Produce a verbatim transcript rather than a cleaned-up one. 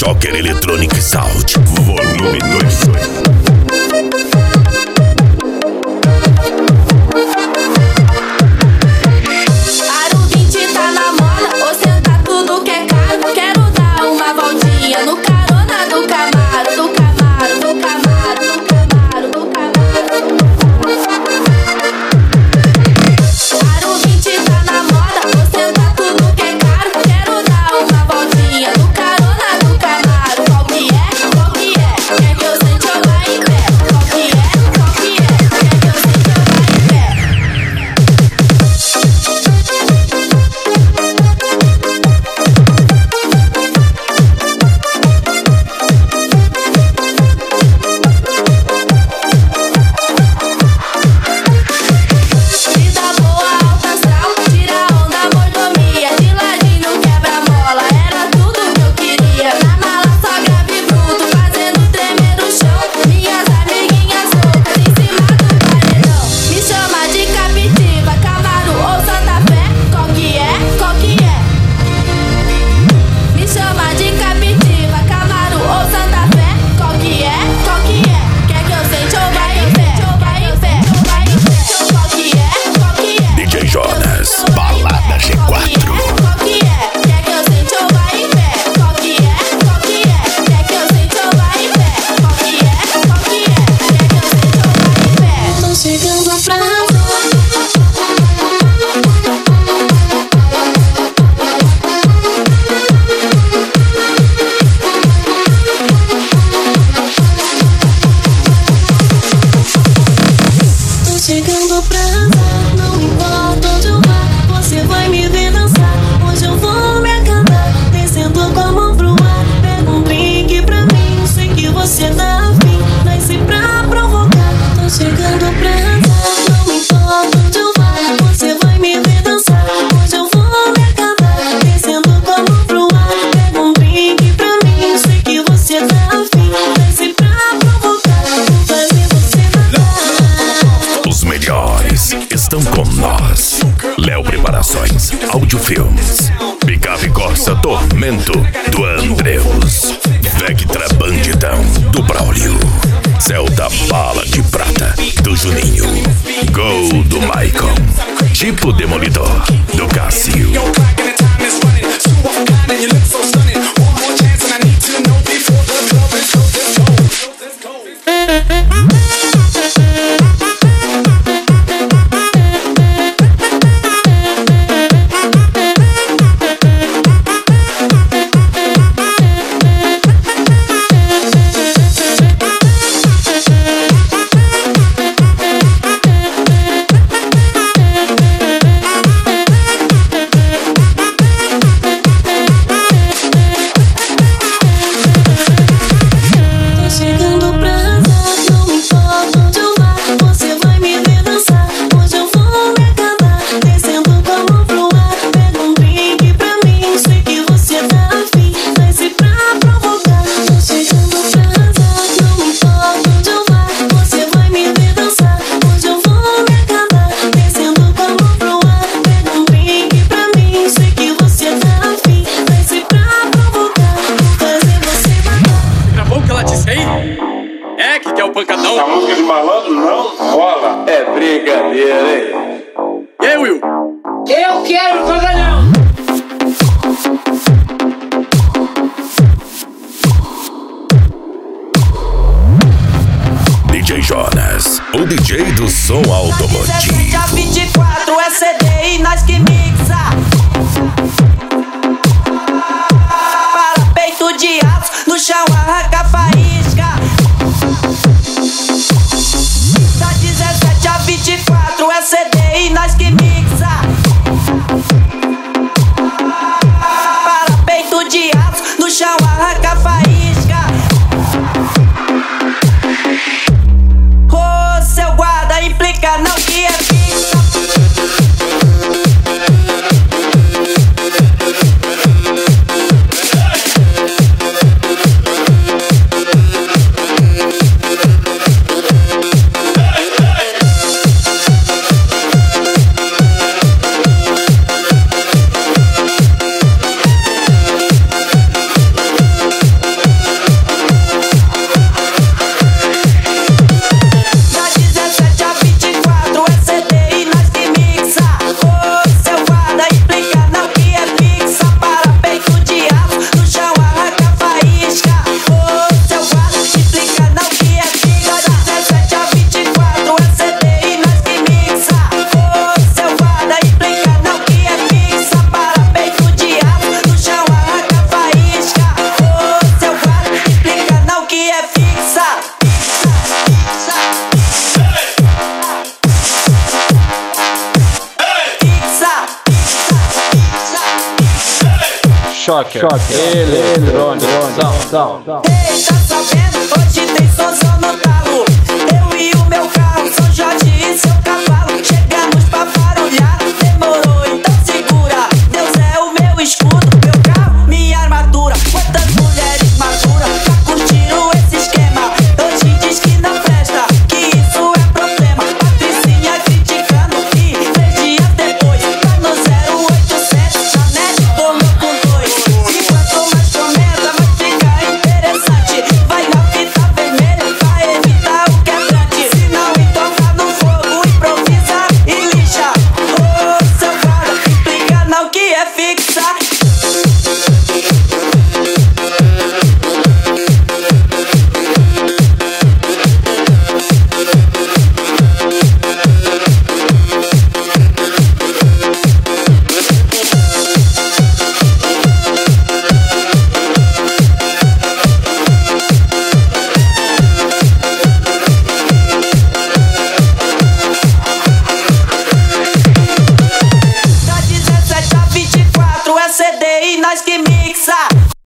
Rocker Electronic Sound, volume dois. Estão com nós. Léo Preparações, Audiofilmes, Picape Corsa Tormento do Andreus, Vectra Bandidão do Braulio, Celta Bala de Prata do Juninho, Gol do Maicon, Tipo Demolidor do Cássio. Essa música de malandro não rola. É brincadeira, hein? E aí, Will? Eu quero pagalhão! D J Jonas, o D J do som automotivo. Dia vinte e quatro é C D e nós que mixa. Para peito de aço, no chão arranca faísca. Da dezessete a vinte e quatro é C D e nós que mixa. Para peito de aço, no chão arranca faísca. Ô, seu guarda, implica não que é fixa. choque, choque, eletrônico, som, som. Ei, tá sabendo? Hoje tem somzão no talo. Eu e o meu carro, São Jorge e seu cavalo. Chegamos pra barulhar, demorou, então segura. Deus é o meu escudo, meu carro, minha armadura. Quantas mulheres maduras pra curtir esse esquema? Hoje diz que não presta, que isso é problema. Patricinha criticando e três dias depois tá no zero oitocentos, Janete tornou com dois. E quanto mais comenta, mais fica interessante. Vai na fita vermelha pra evitar o quebrante. Se não entornar no fogo, improvisa e lixa. Ô, seu guarda, implica não que é fixa. Da dezessete a vinte e quatro é C D e nós que mixa.